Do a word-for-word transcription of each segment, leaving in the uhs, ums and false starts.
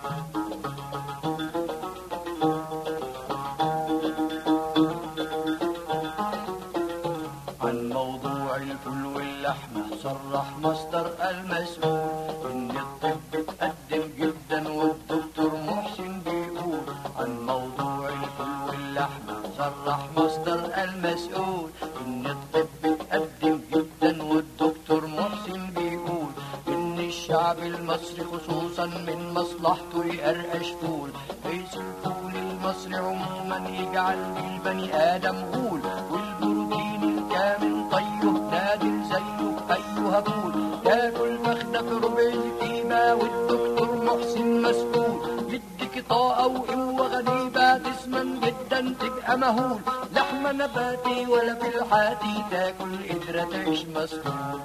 عن موضوع الفول واللحمة صرح مصدر المسؤول إن الطب اتقدم جدا والدكتور محسن بيقول. عن موضوع الفول واللحمة صرح مصدر المسؤول إن الطب اتقدم جدا والدكتور محسن بيقول إن الشعب المصري خصوصا من مصلحته يقرقش فول، قيس الفول المصري عموما يجعل البني آدم غول، والبروتين الكامل طيه نادر زيه أيها فول، تاكل فخدة بربع القيمة والدكتور محسن مسؤول، يديك طاقة وقوة غريبة تسمن جدا تبقى مهول، لحمة نباتي ولا في الحاتي تاكل قدرة تعيش مسؤول.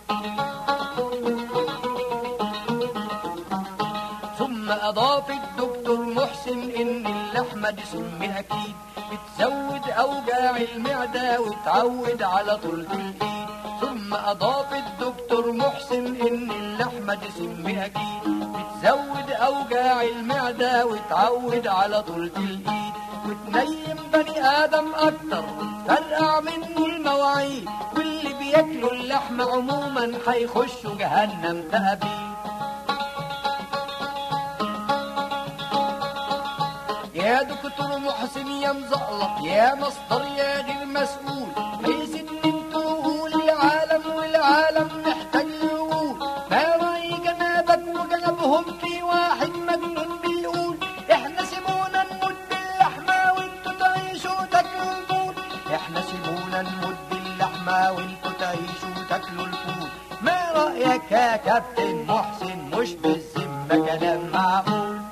ثم أضاف الدكتور محسن إن اللحمة دي سم أكيد بتزود أوجاع المعدة وتعود على طولة الإيد. ثم أضاف الدكتور محسن إن اللحمة دي سم أكيد بتزود أوجاع المعدة وتعود على طولة الإيد، وتنيم بني آدم أكتر وتفرقع منه المواعيد، واللي بياكلوا اللحمة عموما هيخشوا جهنم تأبيد. يا دكتور محسن يا مزقلط يا مصدر يا غير مسؤول، حيث ان انتوا قول العالم والعالم محتاج يقول، ما رأي جنابك وجنبهم في واحد مجنون بيقول احنا سيبونا نموت باللحمة وانتوا تعيشوا تاكلوا الفول، احنا سيبونا نموت باللحمة وانتوا تعيشوا تاكلوا الفول. ما رأيك يا كابتن محسن؟ مش بالذمة كلام معقول.